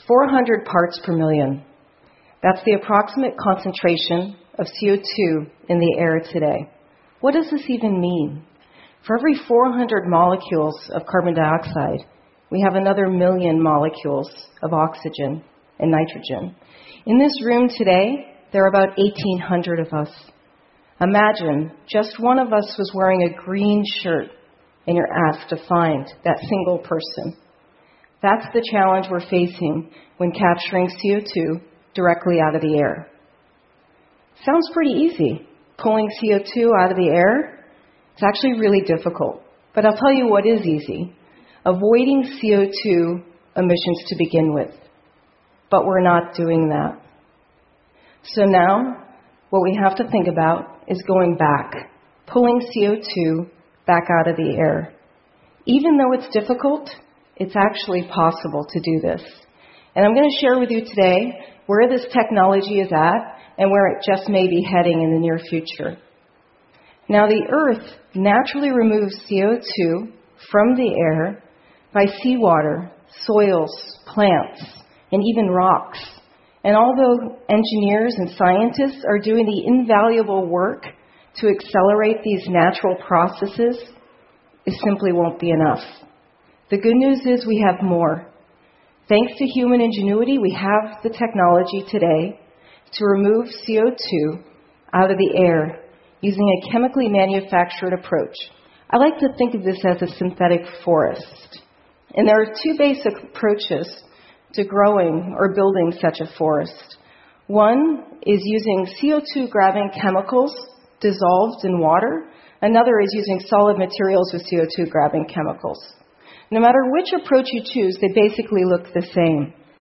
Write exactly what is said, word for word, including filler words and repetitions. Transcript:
four hundred parts per million. That's the approximate concentration of C O two in the air today. What does this even mean? For every four hundred molecules of carbon dioxide, we have another million molecules of oxygen and nitrogen. In this room today, there are about eighteen hundred of us. Imagine just one of us was wearing a green shirt and you're asked to find that single person. That's the challenge we're facing when capturing C O two directly out of the air. Sounds pretty easy. Pulling C O two out of the air, it's actually really difficult. But I'll tell you what is easy. Avoiding C O two emissions to begin with. But we're not doing that. So now, what we have to think about is going back, pulling C O two back out of the air. Even though it's difficult, it's actually possible to do this. And I'm going to share with you today where this technology is at and where it just may be heading in the near future. Now, the Earth naturally removes C O two from the air by seawater, soils, plants, and even rocks. And although engineers and scientists are doing the invaluable work to accelerate these natural processes, it simply won't be enough. The good news is we have more. Thanks to human ingenuity, we have the technology today to remove C O two out of the air using a chemically manufactured approach. I like to think of this as a synthetic forest. And there are two basic approaches to growing or building such a forest. One is using C O two grabbing chemicals dissolved in water. Another is using solid materials with C O two grabbing chemicals. No matter which approach you choose, they basically look the same.